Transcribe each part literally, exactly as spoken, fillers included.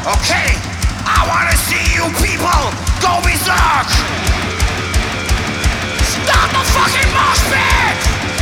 Okay, I wanna see you people go berserk. Stop the fucking mosh pit!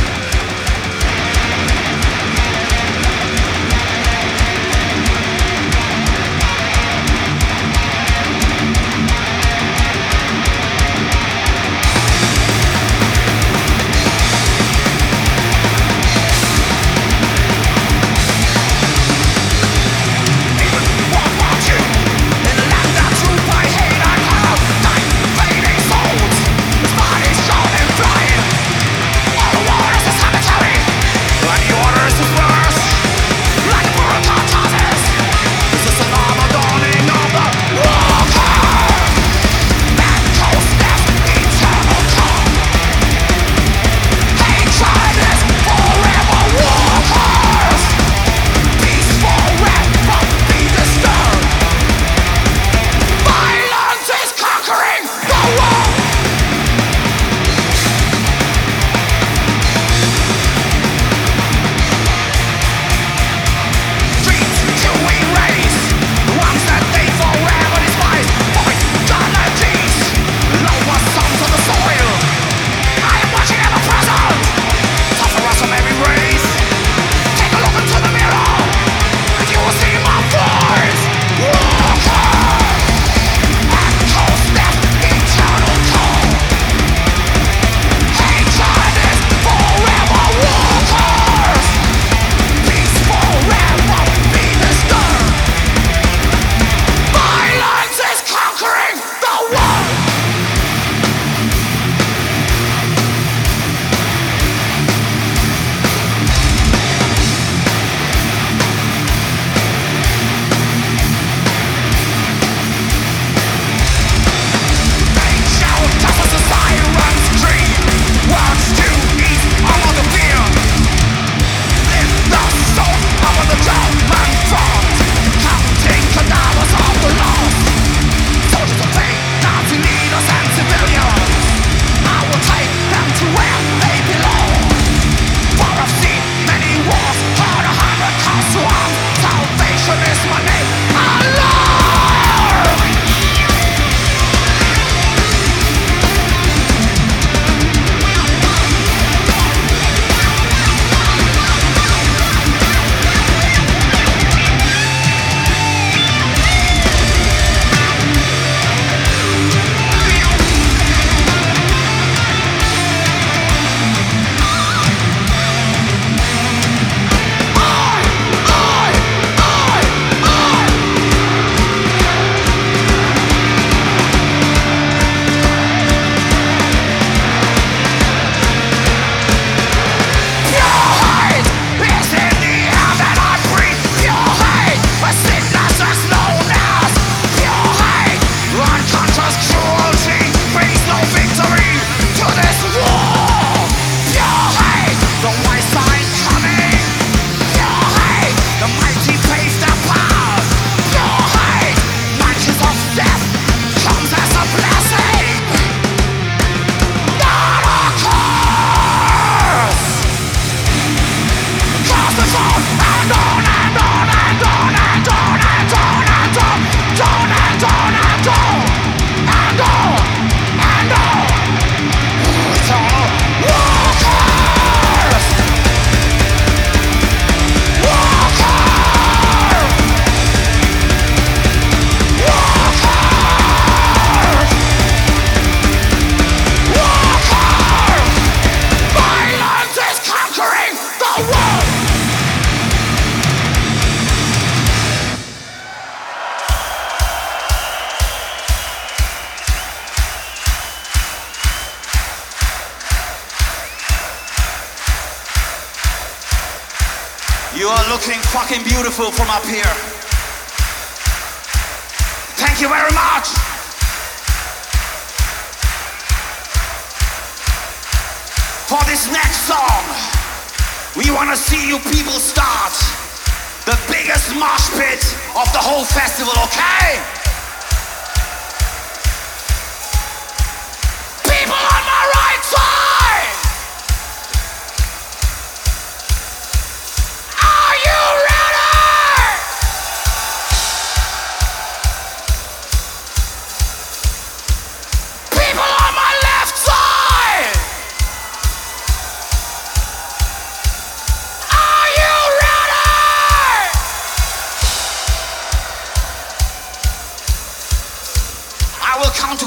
You are looking fucking beautiful from up here. Thank you very much. For this next song, we want to see you people start the biggest mosh pit of the whole festival, okay? People on my right side! Are you ready?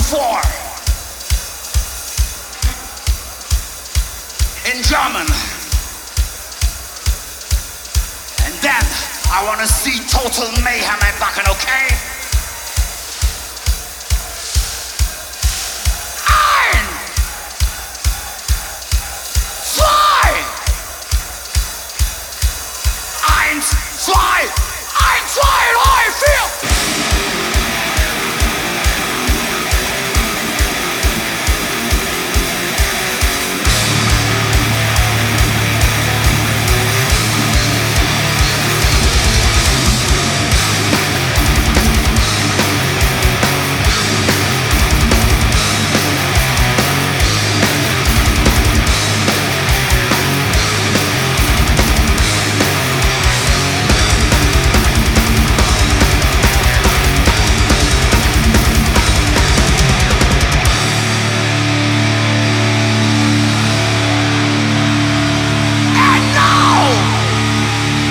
four. In German. And then I want to see total mayhem in Wacken, okay? Ein, zwei, eins, zwei.